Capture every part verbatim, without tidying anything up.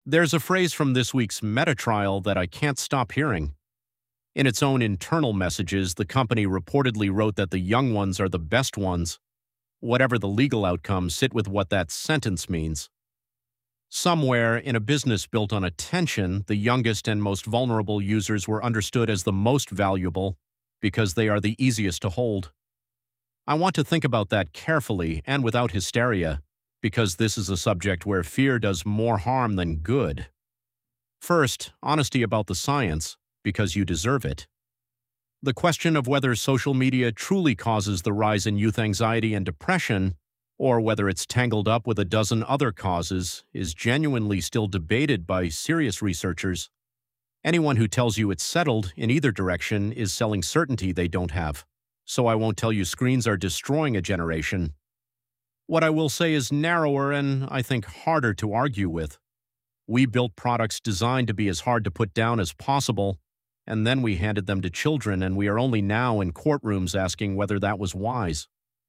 There's a phrase from this week's Meta trial that I can't stop hearing. In its own internal messages, the company reportedly wrote that the young ones are the best ones. Whatever the legal outcome, sit with what that sentence means. Somewhere in a business built on attention, the youngest and most vulnerable users were understood as the most valuable because they are the easiest to hold. I want to think about that carefully and without hysteria, because this is a subject where fear does more harm than good. First, honesty about the science, because you deserve it. The question of whether social media truly causes the rise in youth anxiety and depression, or whether it's tangled up with a dozen other causes, is genuinely still debated by serious researchers. Anyone who tells you it's settled in either direction is selling certainty they don't have. So I won't tell you screens are destroying a generation. What I will say is narrower and, I think, harder to argue with. We built products designed to be as hard to put down as possible, and then we handed them to children, and we are only now in courtrooms asking whether that was wise.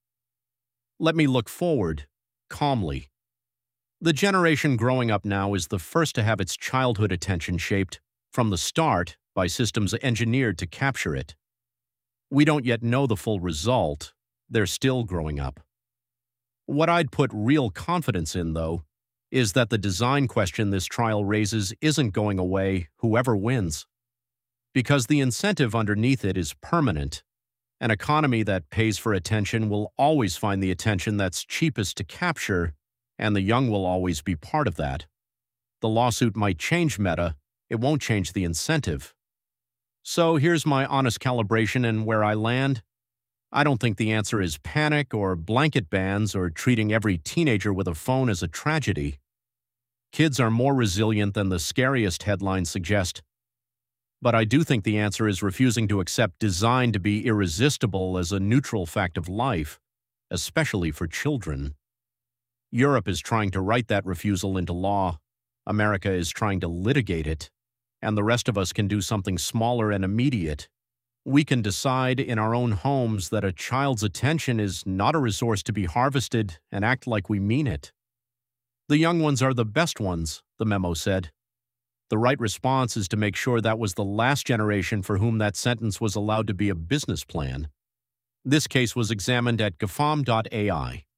Let me look forward, calmly. The generation growing up now is the first to have its childhood attention shaped, from the start, by systems engineered to capture it. We don't yet know the full result. They're still growing up. What I'd put real confidence in, though, is that the design question this trial raises isn't going away, whoever wins. Because the incentive underneath it is permanent. An economy that pays for attention will always find the attention that's cheapest to capture, and the young will always be part of that. The lawsuit might change Meta, it won't change the incentive. So here's my honest calibration and where I land. I don't think the answer is panic or blanket bans or treating every teenager with a phone as a tragedy. Kids are more resilient than the scariest headlines suggest. But I do think the answer is refusing to accept design to be irresistible as a neutral fact of life, especially for children. Europe is trying to write that refusal into law. America is trying to litigate it. And the rest of us can do something smaller and immediate. We can decide in our own homes that a child's attention is not a resource to be harvested and act like we mean it. The young ones are the best ones, the memo said. The right response is to make sure that was the last generation for whom that sentence was allowed to be a business plan. This case was examined at GAFAM dot A I.